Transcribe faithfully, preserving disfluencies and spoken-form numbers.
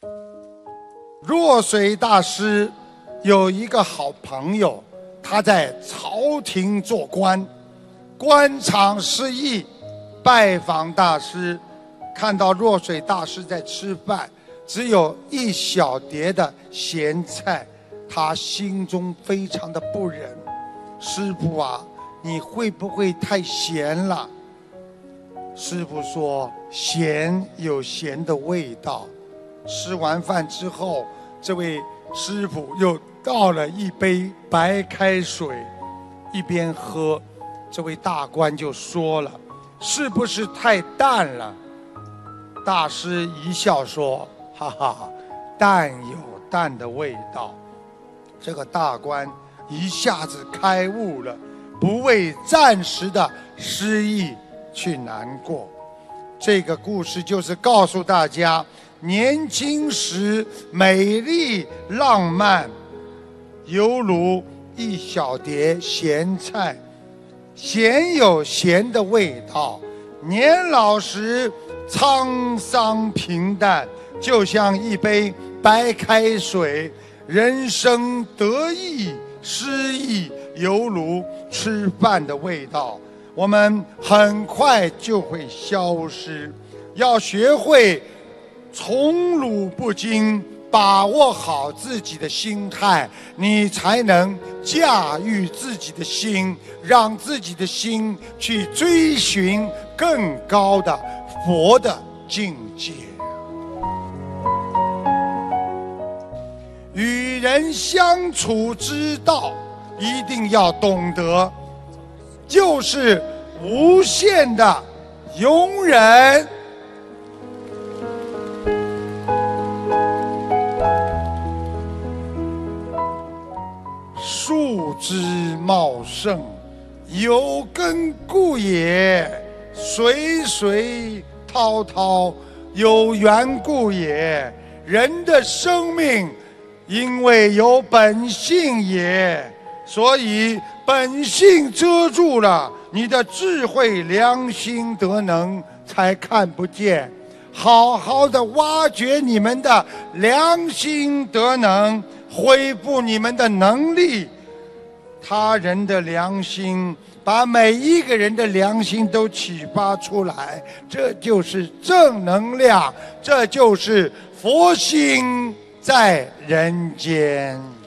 若水大师有一个好朋友，他在朝廷做官，官场失意，拜访大师，看到若水大师在吃饭，只有一小碟的咸菜，他心中非常的不忍。师父啊，你会不会太咸了？师父说，咸有咸的味道。吃完饭之后，这位师父又倒了一杯白开水，一边喝，这位大官就说了，是不是太淡了？大师一笑说，哈哈，淡有淡的味道。这个大官一下子开悟了，不为暂时的失意去难过。这个故事就是告诉大家，年轻时美丽浪漫，犹如一小碟咸菜，咸有咸的味道；年老时沧桑平淡，就像一杯白开水。人生得意失意，犹如吃饭的味道，我们很快就会消失。要学会宠辱不惊，把握好自己的心态，你才能驾驭自己的心，让自己的心去追寻更高的佛的境界。与人相处之道一定要懂得，就是无限的容忍。树枝茂盛，有根故也；水水滔滔，有缘故也。人的生命因为有本性也，所以本性遮住了，你的智慧、良心、德能才看不见。好好的挖掘你们的良心德能，恢复你们的能力。他人的良心，把每一个人的良心都启发出来，这就是正能量，这就是佛心在人间。